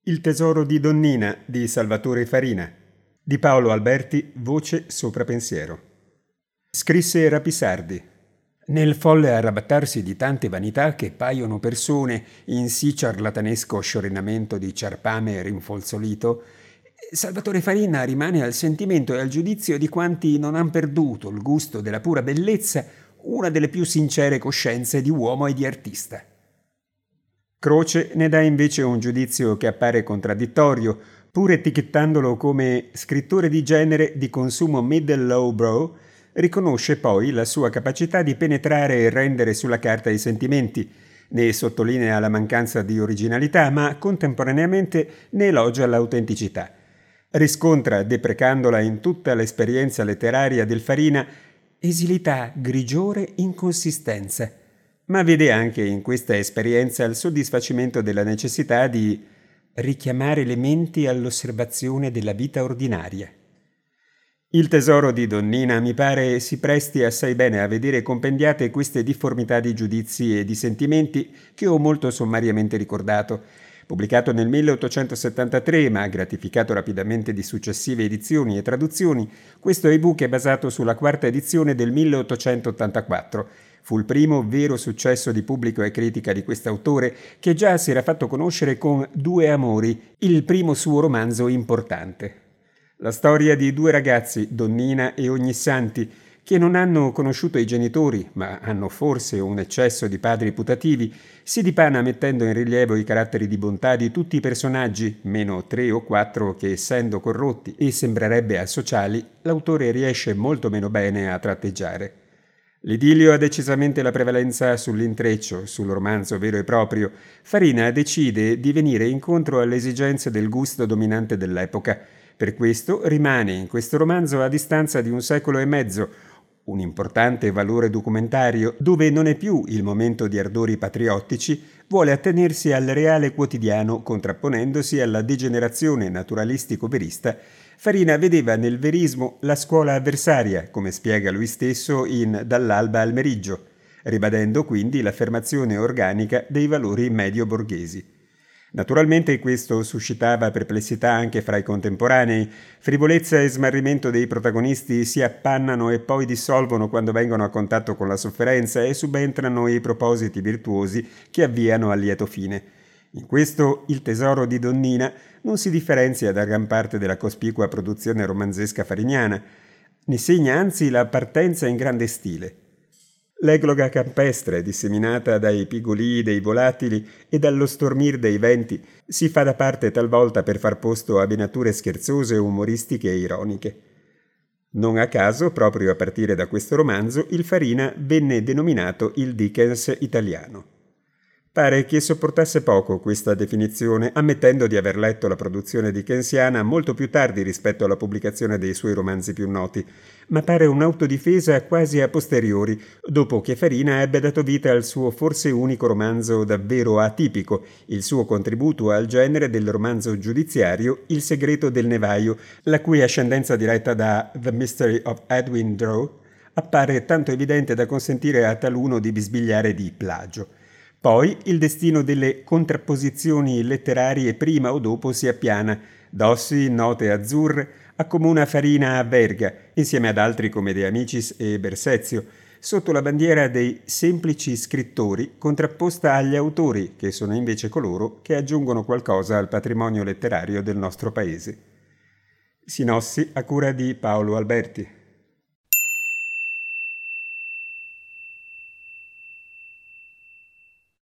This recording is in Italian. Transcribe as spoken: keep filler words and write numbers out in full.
Il tesoro di Donnina di Salvatore Farina. Di Paolo Alberti, voce sopra pensiero. Scrisse Rapisardi. Nel folle arrabattarsi di tante vanità che paiono persone in sì ciarlatanesco sciorinamento di ciarpame rinfolzolito, Salvatore Farina rimane al sentimento e al giudizio di quanti non han perduto il gusto della pura bellezza, una delle più sincere coscienze di uomo e di artista. Croce ne dà invece un giudizio che appare contraddittorio, pur etichettandolo come scrittore di genere di consumo middle-low-brow. Riconosce poi la sua capacità di penetrare e rendere sulla carta i sentimenti, ne sottolinea la mancanza di originalità, ma contemporaneamente ne elogia l'autenticità. Riscontra, deprecandola in tutta l'esperienza letteraria del Farina, esilità, grigiore, inconsistenza, ma vede anche in questa esperienza il soddisfacimento della necessità di richiamare le menti all'osservazione della vita ordinaria. Il tesoro di Donnina mi pare si presti assai bene a vedere compendiate queste difformità di giudizi e di sentimenti che ho molto sommariamente ricordato. Pubblicato nel milleottocentosettantatré, ma gratificato rapidamente di successive edizioni e traduzioni, questo ebook è basato sulla quarta edizione del milleottocentottantaquattro. Fu il primo vero successo di pubblico e critica di quest'autore, che già si era fatto conoscere con Due amori, il primo suo romanzo importante. La storia di due ragazzi, Donnina e Ognissanti, che non hanno conosciuto i genitori, ma hanno forse un eccesso di padri putativi, si dipana mettendo in rilievo i caratteri di bontà di tutti i personaggi, meno tre o quattro che, essendo corrotti e sembrerebbe asociali, l'autore riesce molto meno bene a tratteggiare. L'idillio ha decisamente la prevalenza sull'intreccio, sul romanzo vero e proprio. Farina decide di venire incontro alle esigenze del gusto dominante dell'epoca. Per questo rimane in questo romanzo a distanza di un secolo e mezzo, un importante valore documentario, dove non è più il momento di ardori patriottici, vuole attenersi al reale quotidiano contrapponendosi alla degenerazione naturalistico-verista. Farina vedeva nel verismo la scuola avversaria, come spiega lui stesso in Dall'alba al meriggio, ribadendo quindi l'affermazione organica dei valori medio-borghesi. Naturalmente questo suscitava perplessità anche fra i contemporanei. Frivolezza e smarrimento dei protagonisti si appannano e poi dissolvono quando vengono a contatto con la sofferenza e subentrano i propositi virtuosi che avviano al lieto fine. In questo il tesoro di Donnina non si differenzia da gran parte della cospicua produzione romanzesca fariniana, ne segna anzi la partenza in grande stile. L'egloga campestre, disseminata dai pigolii dei volatili e dallo stormir dei venti, si fa da parte talvolta per far posto a venature scherzose, umoristiche e ironiche. Non a caso, proprio a partire da questo romanzo, il Farina venne denominato il Dickens italiano. Pare che sopportasse poco questa definizione, ammettendo di aver letto la produzione dickensiana molto più tardi rispetto alla pubblicazione dei suoi romanzi più noti, ma pare un'autodifesa quasi a posteriori, dopo che Farina ebbe dato vita al suo forse unico romanzo davvero atipico, il suo contributo al genere del romanzo giudiziario Il segreto del nevaio, la cui ascendenza diretta da The Mystery of Edwin Drood appare tanto evidente da consentire a taluno di bisbigliare di plagio. Poi il destino delle contrapposizioni letterarie prima o dopo si appiana. Dossi, Note azzurre, accomuna Farina a Verga, insieme ad altri come De Amicis e Bersezio, sotto la bandiera dei semplici scrittori contrapposta agli autori, che sono invece coloro che aggiungono qualcosa al patrimonio letterario del nostro paese. Sinossi a cura di Paolo Alberti.